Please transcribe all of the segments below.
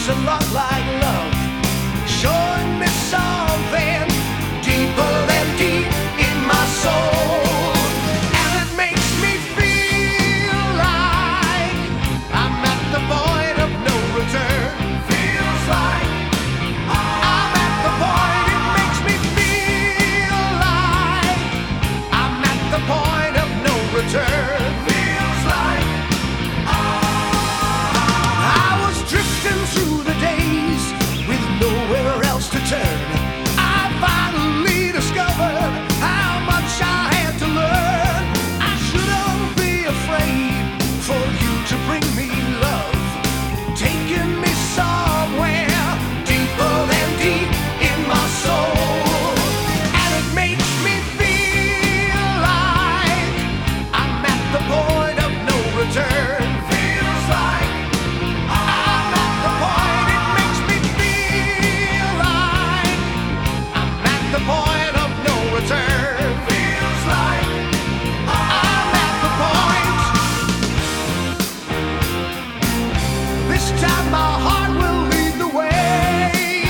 looks a lot like love, showing me something deeper than deep in my soul. And it makes me feel like I'm at the point of no return. Feels like I'm at the point. It makes me feel like I'm at the point of no return. Feels like I was drifting through the days with nowhere else to turn. I finally discovered how much I had to learn. I shouldn't be afraid for you to bring me love, taking me somewhere deeper than deep in my soul. And it makes me feel like I'm at the point of no return. Feels like I'm at the point. It makes me feel like I'm at the point of no return. Feels like I'm at the point. This time my heart will lead the way.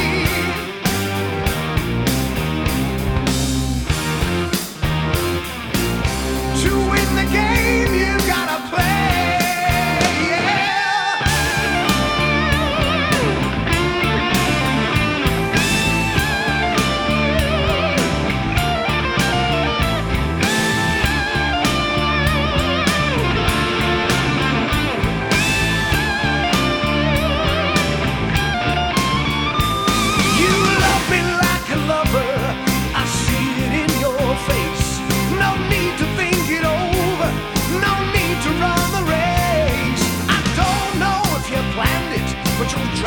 To win the game, you gotta play. Yeah. You love me like a lover, I see it in your face. No need to think it over, no need to run the race. I don't know if you planned it, but you'll